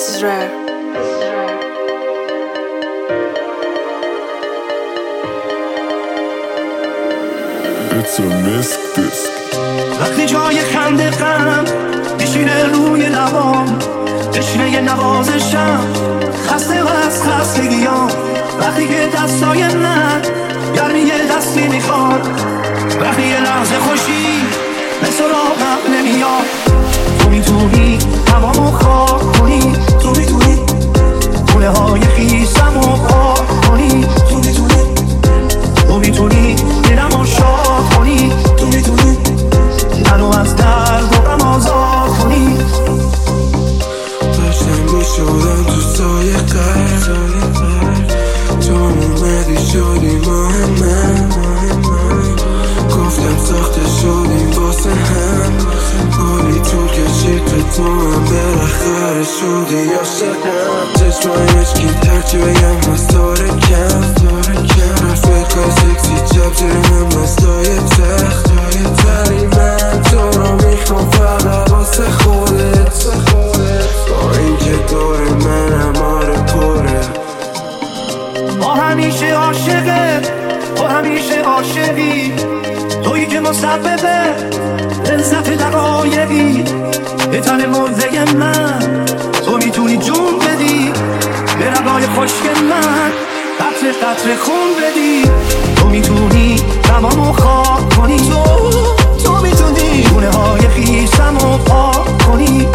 This is rare. It's a misc disc. وقتی جای خنده غم بشینه روی لبام، بشینه یه نوازشم خسته و از خستگیام، وقتی که دستای من گرمی یه دستی میخواد، وقتی یه لحظه خوشی به سراغم نمیاد. تو میتونی تمامو خاک کنی، تو میتونی خونه های خیسم و پاک کنی، تو میتونی، تو میتونی دلمو شاد کنی، تو میتونی منو از درد و غم آزاد کنی. داشتم میشدم تو سایه قرد، تو اومدی شدی مهمم، گفتم ساخته شدیم واسه هم، گلی طول کشید به تو هم بالاخره شدی عاشقم. چشمای اشکیت هرچی بگم از تارکم، رفیقای سکسی جب زیر هم از دای تخت، ولی من تو رو میخوام فقط واسه خودت، با اینکه دور من هماره پره. ما همیشه عاشقت، تو همیشه عاشقی، تویی که مسببه لذت دقایقی، به تن مرده من تو میتونی جون بدی، به رگای خشک من قطره قطره خون بدی، تو میتونی تمامو خاک کنی، تو میتونی خونه های خیسمو پاک کنی،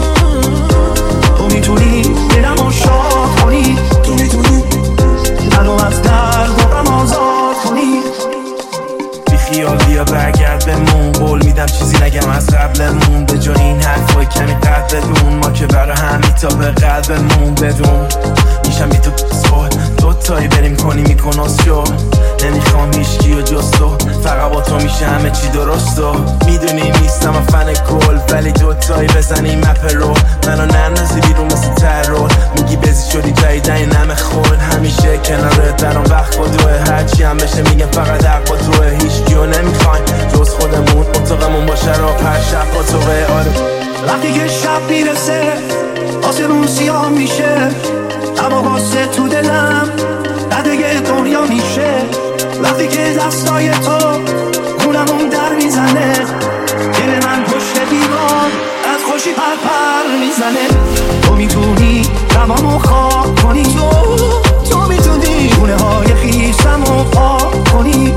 تو میتونی دلمو شاد کنی، تو میتونی منو از درد و غم آزاد کنی. بیخیال بیا برگرد بمون، قول میدم چیزی نگم از قبلمون، به جای این حرفای کمی قد بدون، ما که برا هم میتابه قلبمون بدون، میشم بی تو سوال دوتایی بریم کنی میکناس شو، نمیخوام هیچکی و جز تو، فقط با تو میشه همه چی درست و میدونی نیستم فن کل، ولی دوتایی بزنیم مپ رو، منو نندازی بیرون مثل ترول، میگی بزی شدی جایی جایی نمه خول، همیشه کناره درم وقت با دوه، هرچی هم بشه میگم فقط حق با توه، هیچکیو نمیخوایم جز خودمون، اتاقمون باشه را هر شب با توه. آره وقتی که شب میرسه آسمون سیاه میشه، اما واسه تو دلم قدگه دنیا میشه، وقتی که دستای تو خونمون در میزنه، دل من پشت دیوار از خوشی پر پر میزنه، تو میتونی تمامو خاک کنی، تو میتونی خونه های خیسمو پاک کنی،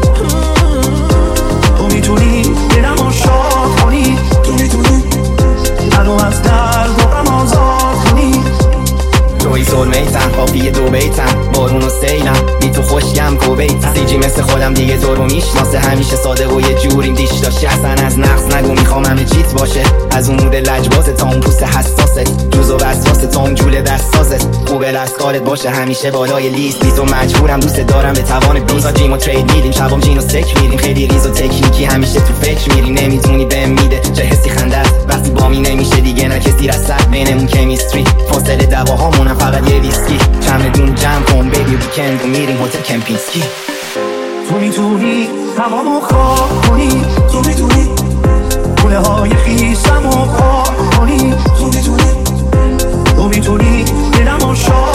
تو میتونی دلمو شاد کنی، تو میتونی منو از درد و غم آزاد کنی. توی سولمیتم کافیه دو بیتم، بارون و سیلم بی تو خوشگم کوبیتم، سیجی مثل خودم دیگه تو رو میشناسه، همیشه ساده و یه جوریم دیش داشته، اصلا از نقص نگو میخوام همه چیت باشه، از اون مود لجبازه تا اون پوست حساست، جوز و وسواسه تا اون جول دستازت، خوبه لسکارت باشه همیشه بالای لیست، بی تو مجبورم دوست دارم به توان بیست، جیم و ترید میدیم شبام جین و سک میریم، خیلی ریز و تکنیکی همیشه تو فکر میریم، نمیتونی بهم میده چه حسی خنده است وقتی با می نمیشه دیگه نه کسی رسد بینمون کمیستری، فاصله دواهامون فقط یه ویسکی، چمدون جمع کن بیبی ویکند و میریم هتل کمپینسکی. تو میتونی تمامو خاک کنی، تو میتونی خونه های خیسمو پاک کنی، تو میتونی دلمو شاد